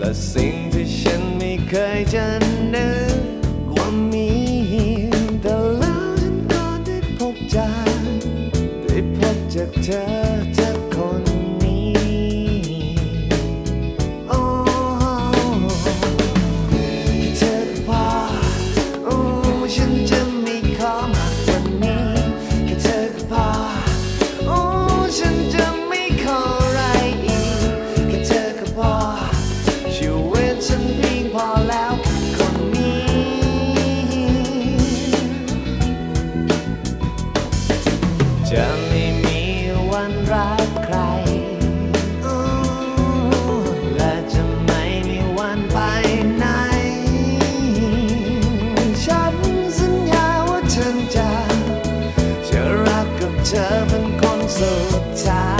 และสิ่งที่ฉันไม่เคยจะนึกว่ามีแต่แล้วฉันก็ได้พบเจอเธอจากคนนี้โอ้แค่เธอก็พอโอ้ฉันจะไม่ขอมากกว่านี้แค่เธอก็พอโอ้ฉันจะไม่ขออะไรอีกแค่เธอก็พอชีวิตฉันเพียงพอแล้วคนนี้จะไม่มีวันรักใครและจะไม่มีวันไปไหนฉันสัญญาว่าฉันจะรักกับเธอเป็นคนสุดท้าย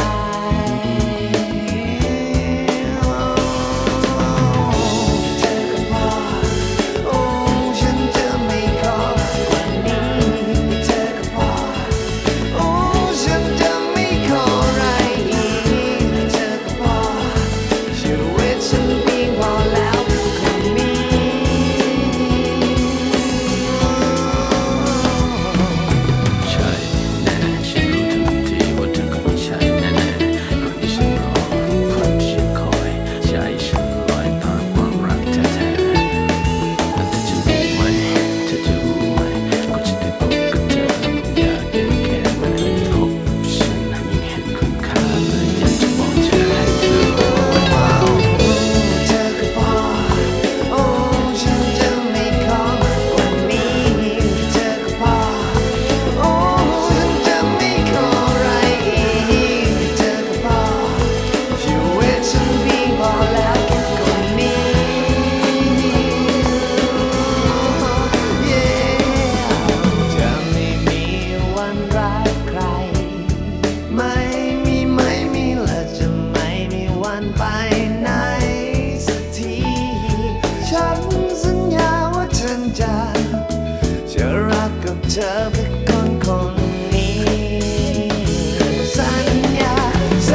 ไปไหนสักทีฉันสัญญาว่าฉันจะรักกับเธอเป็นคนนี้สัญญาเธ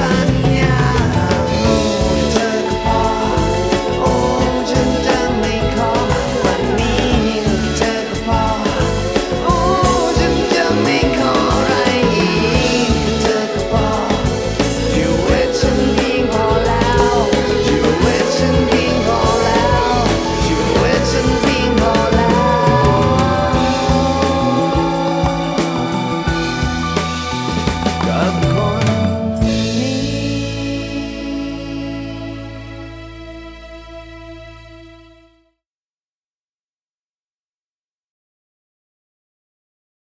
อก็พอโอ้ฉันจะไม่ขอมากกว่านี้เธอก็พอโอ้ฉันจะไม่ขออะไรอีกเธอก็พอชีวิตฉันเพียงพอแล้วชีวิตฉันเพียงพอแล้วชีวิตฉันเพียงพอแล้วกับ